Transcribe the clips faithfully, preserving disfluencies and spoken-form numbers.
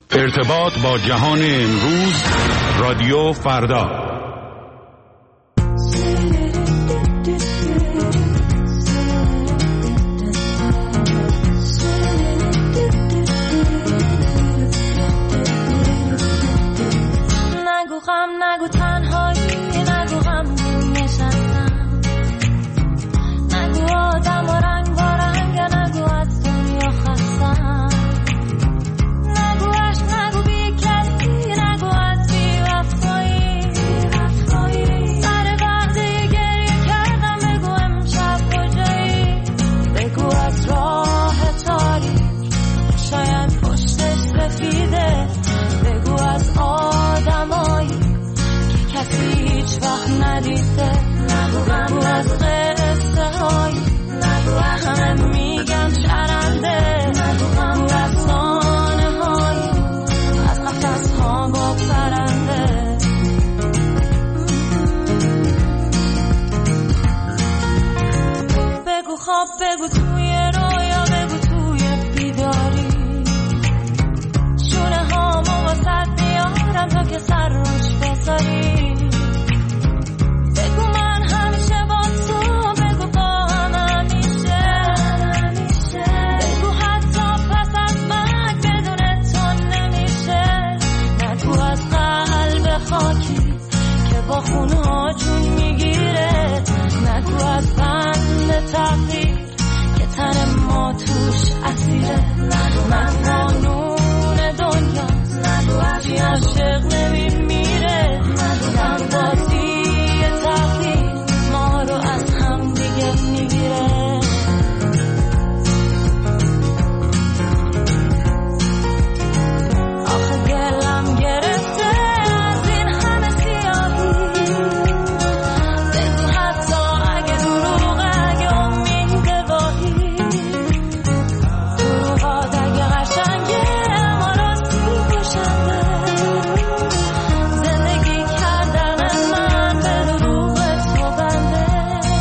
ارتباط با جهان امروز، رادیو فردا. نگو غم، نگو تنهایی، نگو غم نشستم، نگو آدم و رنگ با رنگ، نگو از دنیا خستم، نگو عشق، نگو بی کسی، نگو از بی وفایی، سر وقتی گریه کردم بگو امشب کجایی، بگو از راه تاریک شاید پشتش سفیده، بگو از آدمایی که کسی هیچ وقت ندیده، بگو از قصه هایی همه میگن شرنده، بگو افسانه هایی از قفس ها با پرنده، بگو خواب، بگو توی رویا، بگو توی بیداری، شونه هامو واسد میارم تا که سر روش بذاری، بگو من همیشه با تو، بگو با هم همیشه، بگو حتی پس از مرگ بدون تو نمیشه، نگو از قلب خاکی که با خونها جون میگیره، نگو از بند تقدیر که تن ما توش اسیره، من قانون دنیا چی عاشق نمیمیره، من بازی تقدیر ما رو از هم دیگه میگیره، آخه گلم گرفته از این همه سیاهی، بگو حتی اگه دروغ، اگه امید واهی، دروغات اگه قشنگه ما راستی کشنده، زندگی کردن من به دروغ تو بنده،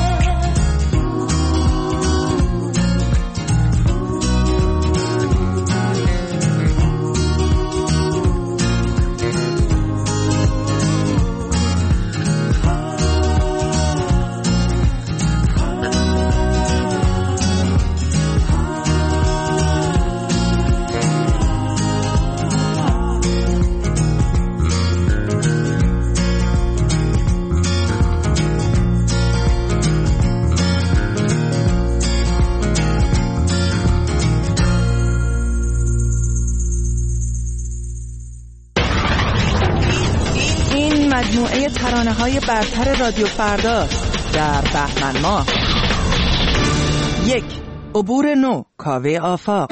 این مجموعه ترانه‌های برتر رادیو فردا در بهمن ماه. یک، عبور نو، کاوه آفاق.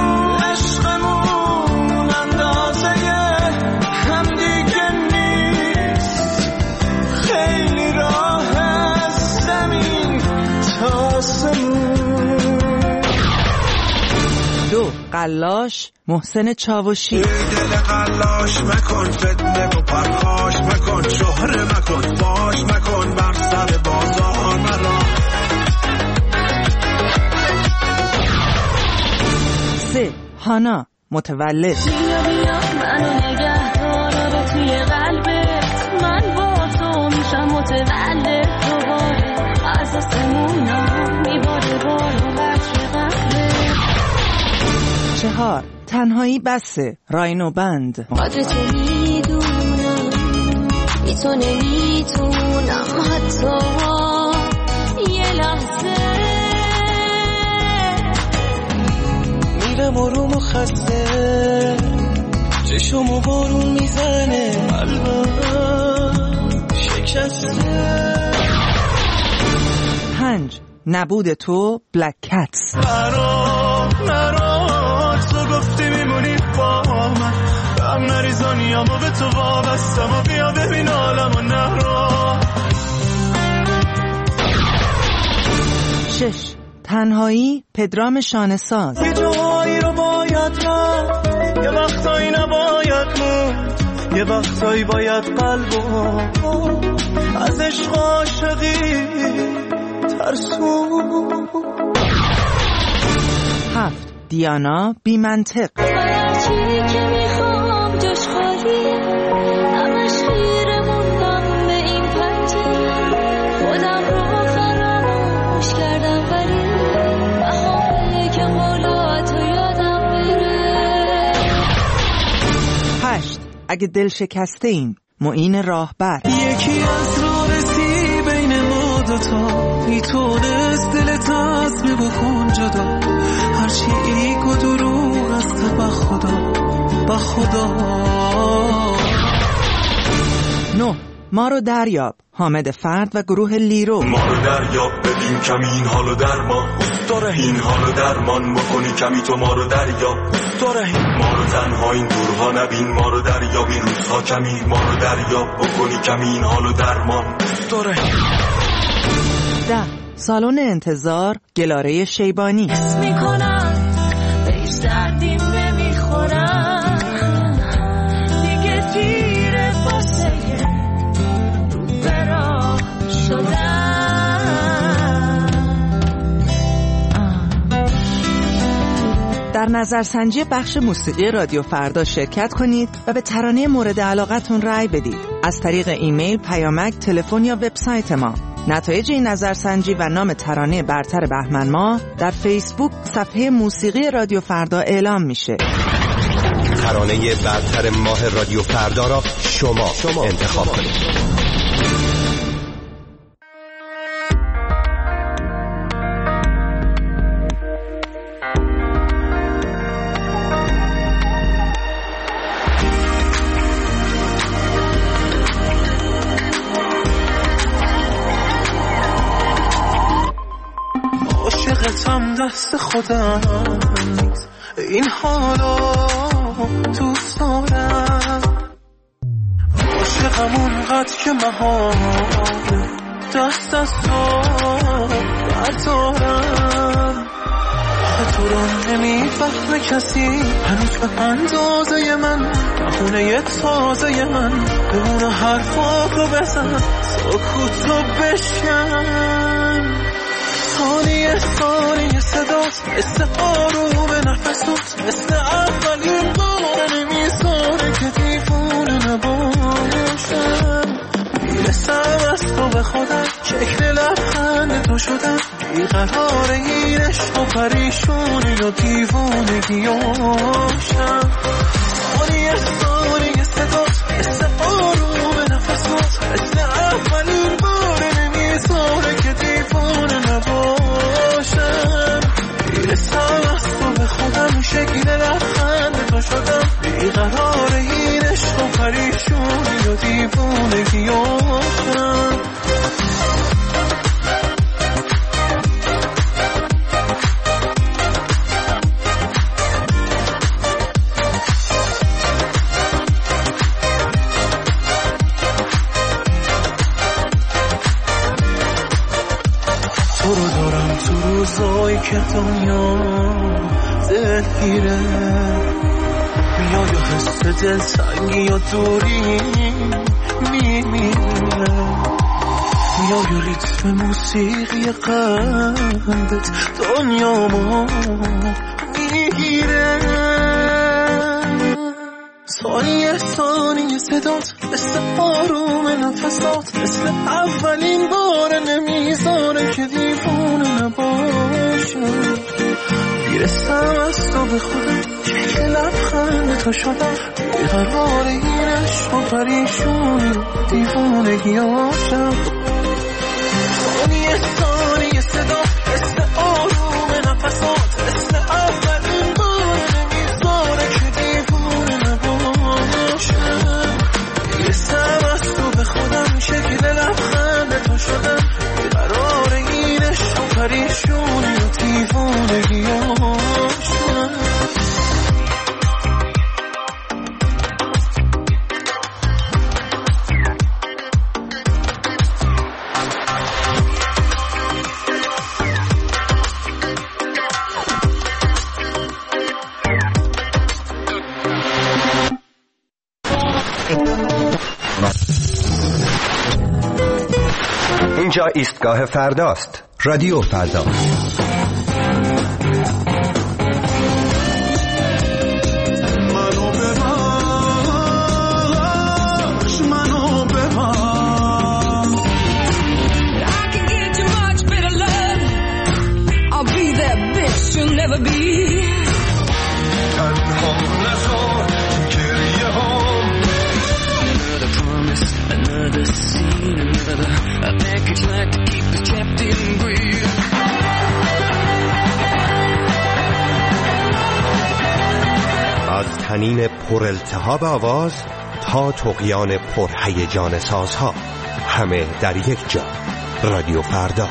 عشقمون اندازه هم دیگه نیست، خیلی راه از زمین تا آسمون. دو، قلاش، محسن چاوشی. دل قلاش مکن، فتنه و پرخاش مکن، شهره مکن، فاش مکن، بر سر بازار مرا. سه، هانا، متولد. بیا بیا منو نگه دار توی قلبت، من با تو میشم متولد دوباره، از آسمونا میباره بارو بچه قلبت. چهار، تنهایی بسه، راینو بند. قدر تو میدونم، بی تو نمیتونم حتی یه لحظه، میرم آروم و خسته، چشمو بارون میزنه، قلبم شکسته. پنج، نبود تو، بلک کتس. مرا مرا تو گفتی میمونی با من، غم نریزانیامو به تو وابستم و بیا ببین عالمو نرا. شش، تنهایی، پدرام شانه‌ساز. یه جایی رو باید رفت، یه وقتایی نباید موند، یه وقتایی باید قلبو از عشق عاشقی ترسون. هفت، دیانا، بی منطق. هرچی که میخوام جاش خالیه، همش خیره موندم به این پنجره، خودم رو فراموش کردم ولی بهاره که قولا تو یادم بره. هشت. اگه دل شکسته ایم، معین راهبر. یکی از رارسی بین ما دوتا میتونست دلت عزم بکن جدا، هرچی ایگ و دروغ است با خدا با خدا. نه. ما رو دریاب، حامد فرد و گروه لیرو. ما رو دریاب ببین کمی این حالو در ما داره، این حالو درمان بکنی کمی تو ما رو دریاب داره، ما رو تنها این دورها نبین، ما رو دریاب این روزها کمی، ما رو دریاب بکنی کمی این حالو درمان داره. ده. سالن انتظار، گلاره شیبانی. حس میکنم به هیچ دردیم نمیخورم، دیگه دیره واسه رو به راه شدم. در نظرسنجی بخش موسیقی رادیو فردا شرکت کنید و به ترانه مورد علاقتون رأی بدید از طریق ایمیل، پیامک، تلفن یا وبسایت ما. نتایج این نظرسنجی و نام ترانه برتر بهمن ماه در فیسبوک صفحه موسیقی رادیو فردا اعلام میشه. ترانه برتر ماه رادیو فردا را شما, شما انتخاب کنید. عاشقتم دست خودم نیست، این حالا دوست دارم، عاشقم اونقدر که محال دست از تو بردارم. تو رو نمیفهمه کسی هنوز به اندازه من، بخونه تازه من بمونه حرفاتو بزن، سکوتو بشکن. ثانیه ثانیه صدات مثل آروم نفسات، مثل اولین بار نمیذاره که دیوونه نباشم. میرسم از تو به خودم، شکل لبخند تو شدم، بیقرار این عشق و پریشونی و دیوونگیاشم. ثانیه ثانیه صدات مثل آروم نفسات، مثل اولین بار نمیذاره که دیوونه نباشم. میرسم از تو به خودم، شکل لبخند تو شدم، بیقرار این عشق و پریشونی و دیوونگیاشم. تو رو دارم تو روزایی که دنیا دلگیره، میای و حس دلتنگی و دوری میمیره، میای و ریتم موسیقی قلبت دنیا ما میگیره. ثانیه ثانیه صدات مثل آروم نفسات، مثل اولین بار نمیذاره که دیوونه نباشم. میرسم از تو به خودم، شکل لبخند تو شدم، بیقرار این عشق و پریشونی و دیوونگیاشم. ثانیه ثانیه صدات مثل آروم نفسات، مثل اولین بار نمیذاره که دیوونه نباشم. میرسم از تو به خودم، شکل لبخند تو شدم، بیقرار این عشق و پریشونی و دیوونگیاشم. اینجا ایستگاه فرداست، رادیو فردا. منو ببر از تنین پر التهاب آواز تا طغیان پرهیجان سازها، همه در یک جا. رادیو فردا.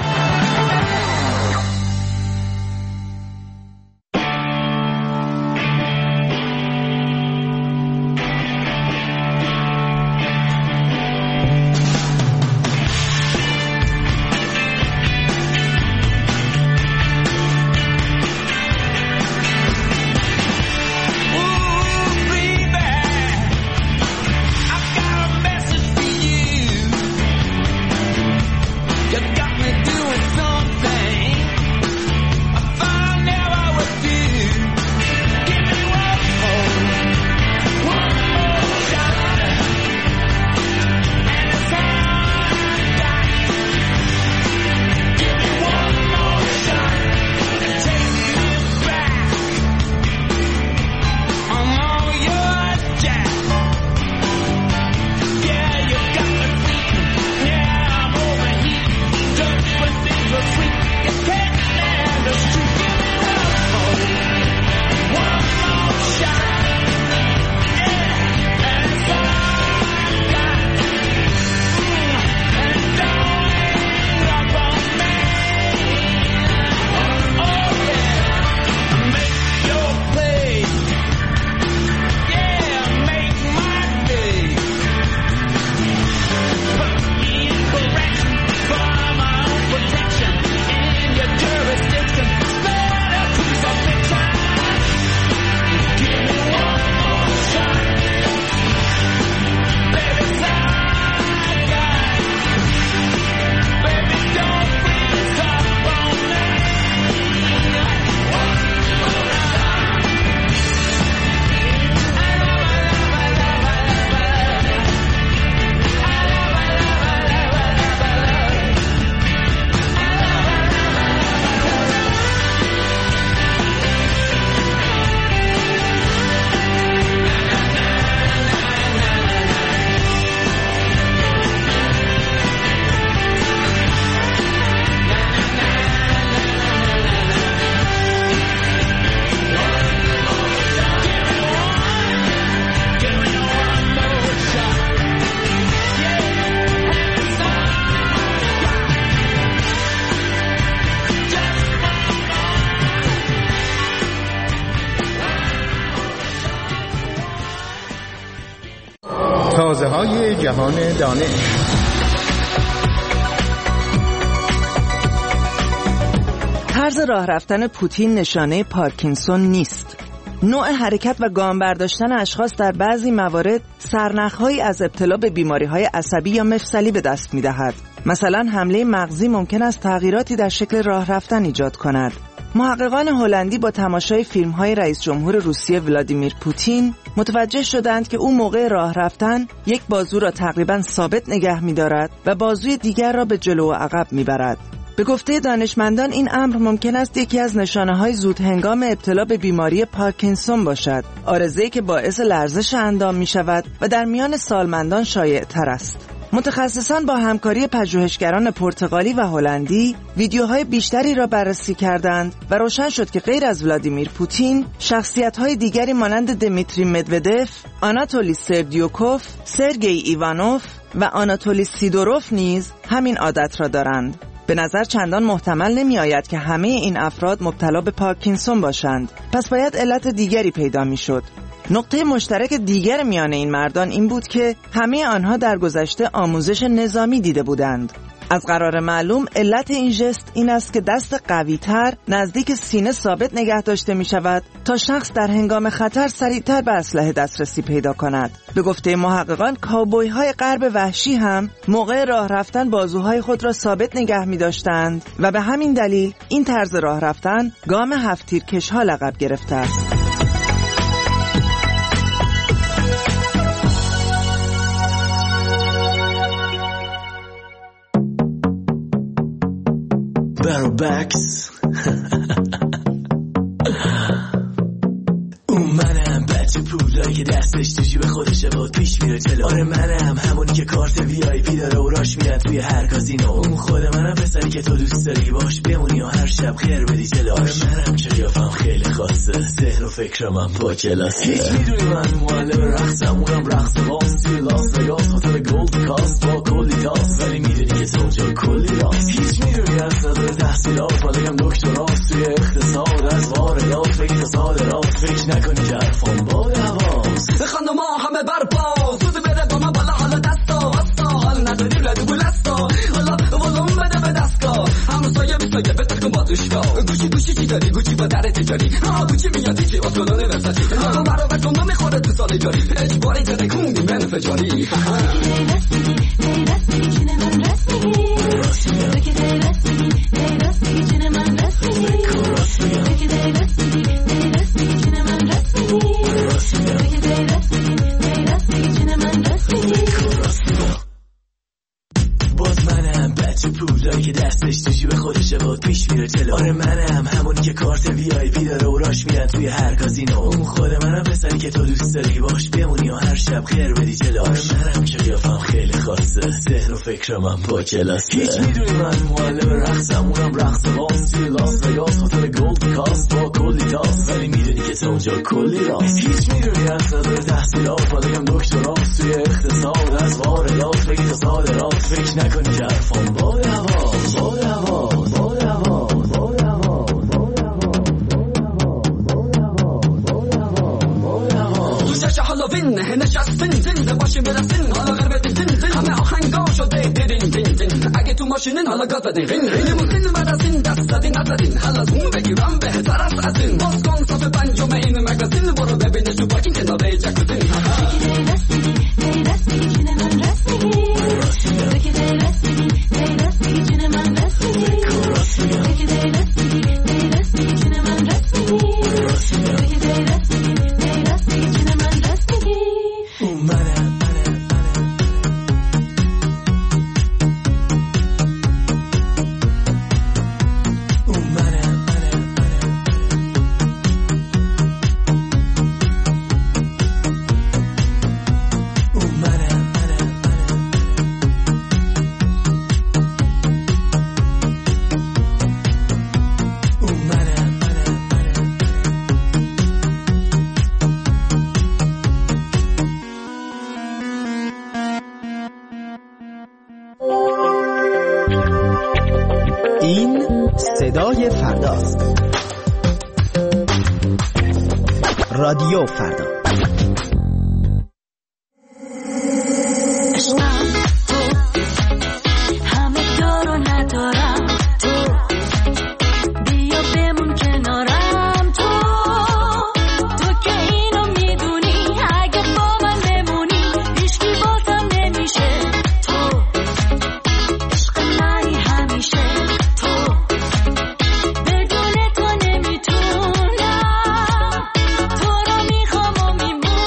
تازه‌های جهان دانش. طرز راه رفتن پوتین نشانه پارکینسون نیست. نوع حرکت و گام برداشتن اشخاص در بعضی موارد سرنخ‌هایی از ابتلا به بیماری‌های عصبی یا مفصلی به دست می‌دهد. مثلا حمله مغزی ممکن است تغییراتی در شکل راه رفتن ایجاد کند. محققان هلندی با تماشای فیلم‌های رئیس جمهور روسیه ولادیمیر پوتین متوجه شدند که او موقع راه رفتن یک بازو را تقریباً ثابت نگه می‌دارد و بازوی دیگر را به جلو و عقب می‌برد. به گفته دانشمندان این امر ممکن است یکی از نشانه‌های زود هنگام ابتلا به بیماری پارکینسون باشد، عارضه‌ای که باعث لرزش اندام می‌شود و در میان سالمندان شایع‌تر است. متخصصان با همکاری پژوهشگران پرتغالی و هلندی ویدیوهای بیشتری را بررسی کردند و روشن شد که غیر از ولادیمیر پوتین، شخصیت‌های دیگری مانند دمیتری مدودف، آناتولی سردیوکوف، سرگئی ایوانوف و آناتولی سیدوروف نیز همین عادت را دارند. به نظر چندان محتمل نمی آید که همه این افراد مبتلا به پارکینسون باشند، پس باید علت دیگری پیدا می شد. نقطه مشترک دیگر میان این مردان این بود که همه آنها در گذشته آموزش نظامی دیده بودند. از قرار معلوم علت این ژست این است که دست قوی‌تر نزدیک سینه ثابت نگه داشته می شود تا شخص در هنگام خطر سریعتر به اسلحه دسترسی پیدا کند. به گفته محققان کاوبوی‌های غرب وحشی هم موقع راه رفتن بازوهای خود را ثابت نگه می داشتند و به همین دلیل این طرز راه رفتن گام هفت تیرکش‌ها لقب گرفته است. Barrowbacks اومدم منم بچه پولایی که دستش تو جیب خودشه بود پیش میره جلو. آره منم همونی که کارت وی آی پی داره و راش میاد توی هر کازینو. اون خود منم پسری که تو دوست داری باش بمونی و هر شب خیر بدی جلو. آره منم که قیافم خیلی خاصه، ذهن و فکرم هم با کلاسه. هیچ میدونی من معلم رقصم، اونم رقص باز توی لاس وگاس، هتل گولد کاست با کلی تاس. ولی میدونی که تو اونجا کلی راست. هیچ میدونی از نظر تحصیلات بالگم دکتراست توی اقتصاد، از واردات بگی تا صادرات. فکر نکنی که حرفان با دواست. خانم ما همه برپا زود بره با من بالا، حالا دستا وستا حال نداری ردو گلستا. حالا ولوم بده به دستگاه، همون سایه بی سایه بتر کن با دوشگاه. گوشی گوشی چی داری گوشی با در تجاری، ها گوشی میادی چی با سلانه وسطی. ها برا بکن میخوره تو سال جاری، اجباری تره کندی من فجاری. باز منم بچه پولایی که دستش تو جیب خودشه بود پیش میره جلو. آره منم همونی که کارت وی آی پی داره و راش میاد توی هر کازینو. اون خود منم پسری که تو دوست داری باش بمونی و هر شب خیر بدی جلو. آره منم که قیافم خیلی خاصه، ذهن و فکرم هم با کلاسه. هیچ میدونی من معلم رقصم، اونم رقص باز توی لاس وگاس، هتل گولد کاست با کلی تاس. ولی میدونی که تو اونجا کلی راست. هیچ میدونی از نظر تحصیلات بالگم دکتراست توی اقتصاد، از واردات بگی تا صادرات. فکر نکنی که حرفان با دواست، با دواست، با دواست، با دواست. دوشش هالووین نشستین زنده باشیم برسین، حالا غربت زین زین همه آهنگا شده دیدین دین دین. اگه تو ماشینین حالا گاز بدین غین غین موسین بعد از این دست زدین نزدین. حالا زوم بگیرم بهتر است از این. باز کن صف پنجم این مگزین، برو ببینش تو پاکین کنار جکوزین. این صدای فرداست. رادیو فردا. بدون تو نمیتونم، تو رو میخوام و میمونم.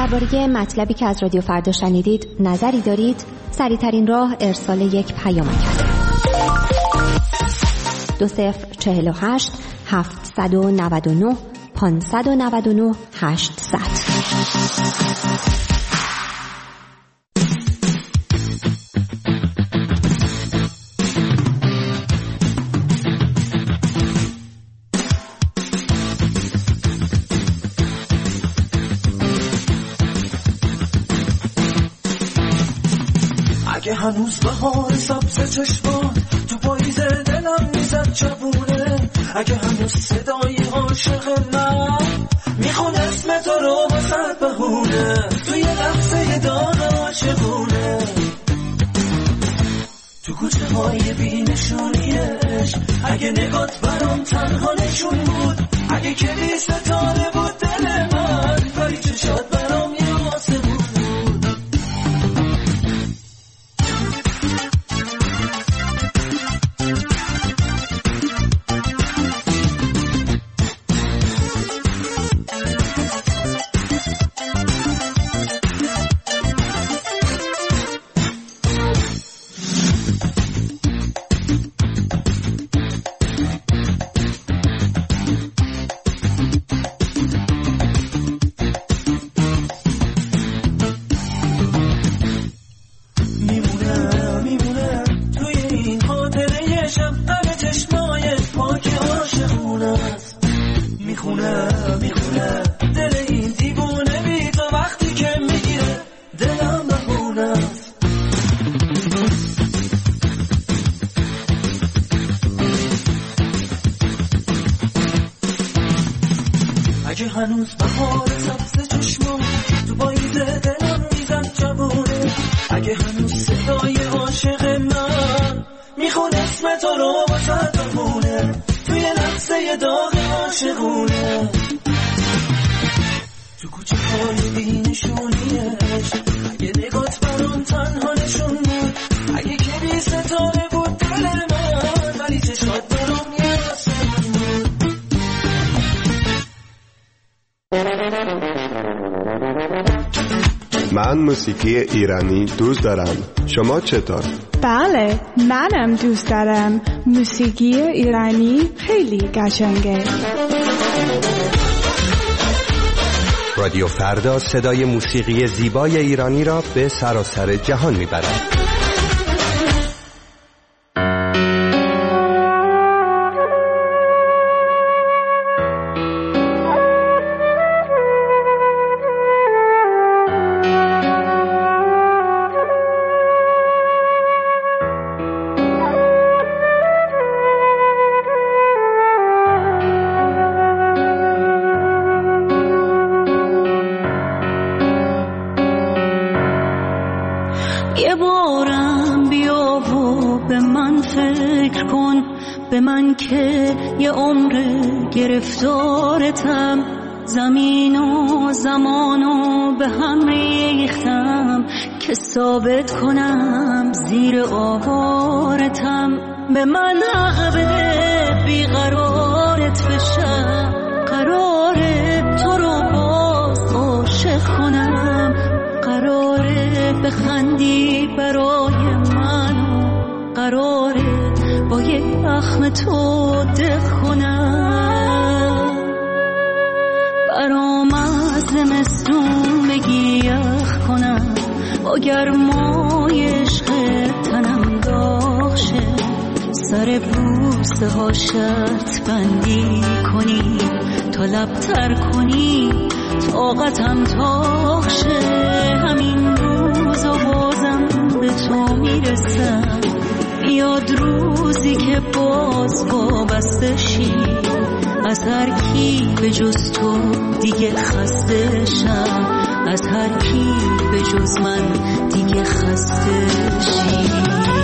درباره مطلبی که از رادیو فردا شنیدید نظری دارید؟ سریع‌ترین راه ارسال یک پیام است. دو صفر چهل و هشت هفتصد و نود و نه پانصد و نود و نه هشتصد. اگه هنوز بهار سبز چشمان تو پاییز دلم میزد چبونه، اگه هنوز صدای عاشق من میخون اسم تو رو واسه بهونه، توی لحظه داغ عاشقونه، تو کوچه های بینشونیش، اگه نگات برام تنها نشون بود، اگه کلی ستاره بود دل من، کاری چشات برام یه آسمون بود. اگه هنوز بهار سبز چشمان تو پاییز دلم میزد جوونه، اگه هنوز صدای عاشق من میخون اسم تو رو واسه بمونه، توی لحظه داغ عاشقونه، تو کوچه های بینشونیش، اگه نگات برام تنها نشون بود، اگه کلی ستاره بود دل من، ولی چشات برام یه آسمون بود. من موسیقی ایرانی دوست دارم. شما چطور؟ بله، منم دوست دارم. موسیقی ایرانی خیلی قشنگه. رادیو فردا صدای موسیقی زیبای ایرانی را به سراسر جهان میبرد. یه بارم بیا و به من فکر کن، به من که یه عمر گرفتارتم، زمین و زمانو به هم ریختم که ثابت کنم زیر آوارتم، به من حق بده بیقرارت بشم، قراره تو رو باز عاشق کنم، قراره بخندی برای من، قراره با یک اخم تو دق کنم، برام از زمستون بگی یخ کنم، با گرمای عشق تنم داغ شه، سر بوسه ها شرط بندی کنی، تا لبتر کنی طاقتم تاق شه، همین روز و بازم به تو میرسم، بیاد روزی که باز وابسته شی، از هر کی به جز تو دیگه خسته شم، از هر کی به جز من دیگه خسته شی.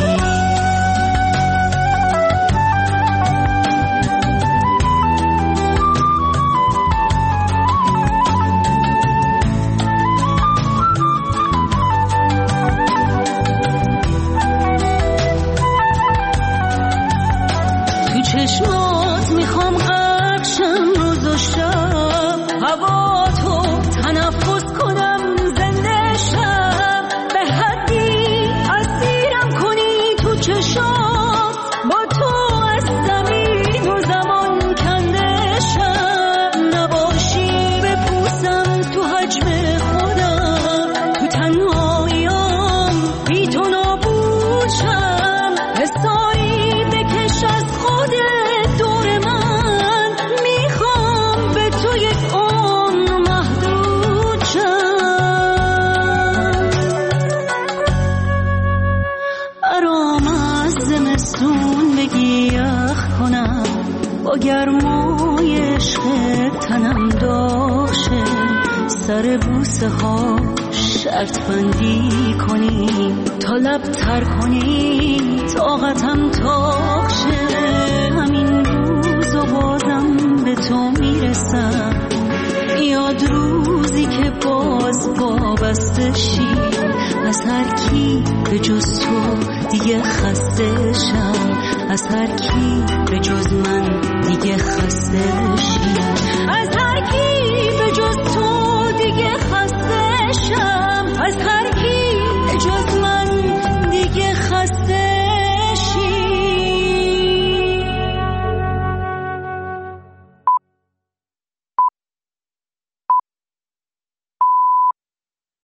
چشمات میخوام غرق شم روز و شب، هوا تو تنفس کنم سر بوسه ها شرط بندی کنیم، تا لب تر کنیم طاقتم تاق شه. همین روز و بازم به تو میرسم، یاد روزی که باز وابسته شی از هر کی به جز تو دیگه خسته شم، از هر کی به جز من دیگه خسته شی.